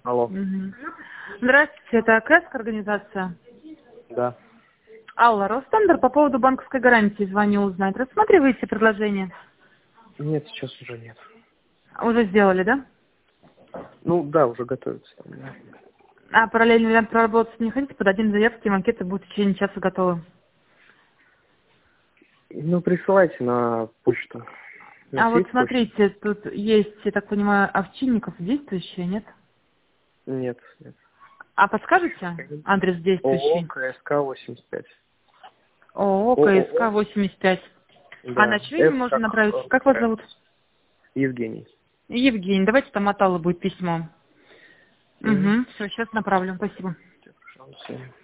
Алло. Мгм. Здравствуйте, это АКС организация. Да. Алла, Ростендер, по поводу банковской гарантии звоню узнать. Рассматриваете предложение? Нет, сейчас уже нет. Уже сделали, да? Ну да, уже готовится. Там, да. А параллельно вариант проработать не хотите? Подадим заявки, макеты будут в течение часа готовы. Ну, присылайте на почту. У А вас вот есть почта? смотрите, тут есть, я так понимаю, Овчинников действующий, нет? Нет, нет. А подскажете адрес ООО действующий? КСК 85. ООО КСК ООО, 85. А на да. чье имя С можно как направить? Как вас зовут? Евгений. Евгений. Давайте там от Аллы будет письмо. Мгм. Угу. Все, сейчас направлю. Спасибо. Пожалуйста.